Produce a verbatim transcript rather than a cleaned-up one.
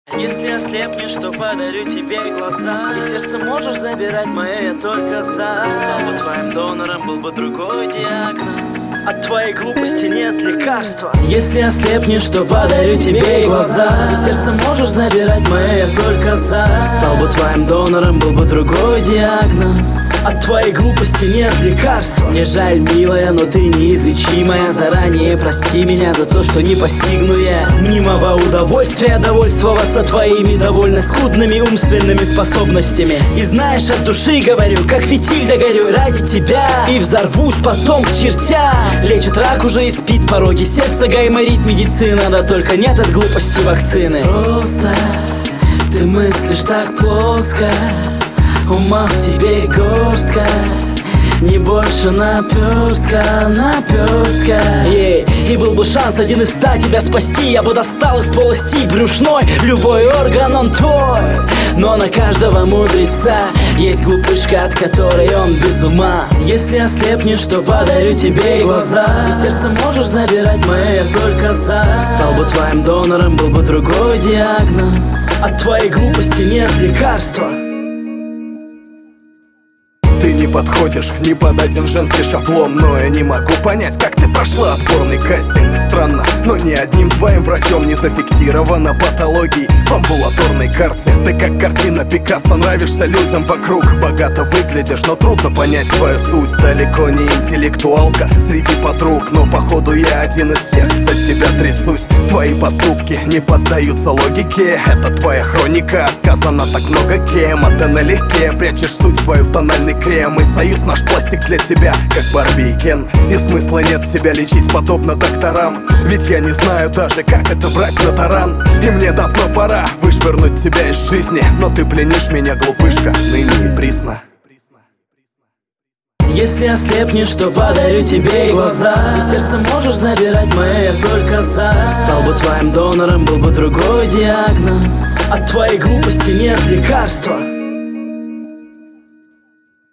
Если ослепнешь, то подарю тебе глаза, и сердце можешь забирать мое, я только за. Стал бы твоим донором, был бы другой диагноз. От твоей глупости нет лекарства. Если ослепнешь, то подарю тебе глаза, и сердце можешь забирать мое, я только за. Стал бы твоим донором, был бы другой диагноз. От твоей глупости нет лекарства. Мне жаль, милая, но ты неизлечимая. Заранее прости меня за то, что не постигну я мнимого удовольствия довольствоваться твоими довольно скудными умственными способностями. И знаешь, от души говорю, как фитиль догорю ради тебя, и взорвусь потом к чертям. Лечит рак, уже и спит пороги сердца, гайморит медицина, да только нет от глупости вакцины. Просто ты мыслишь так плоско, ума в тебе горстка, не больше наперстка, наперстка. yeah. И был бы шанс один из ста тебя спасти, я бы достал из полости брюшной любой орган, он твой. Но на каждого мудреца есть глупышка, от которой он без ума. Если ослепнешь, то подарю тебе глаза, и сердце можешь забирать мое, я только за. Стал бы твоим донором, был бы другой диагноз. От твоей глупости нет лекарства. Ты не подходишь ни под один женский шаблон, но я не могу понять, как ты прошла отборный кастинг. Странно, но ни одним твоим врачом не зафиксировано патологий в амбулаторной карте. Ты как картина Пикассо, нравишься людям вокруг. Богато выглядишь, но трудно понять твою суть. Далеко не интеллектуалка среди подруг, но походу я один из всех, за тебя трясусь. Твои поступки не поддаются логике, это твоя хроника. Сказано так много кем, а ты налегке прячешь суть свою в тональный крем. И союз наш пластик для тебя, как Барби и Кен. И смысла нет тебя лечить подобно докторам, ведь я не знаю даже, как это брать на таран. И мне давно пора вышвырнуть тебя из жизни, но ты пленишь меня, глупышка, ныне и присно. Если ослепнешь, то подарю тебе глаза, и сердце можешь забирать мое, я только за. Стал бы твоим донором, был бы другой диагноз. От твоей глупости нет лекарства.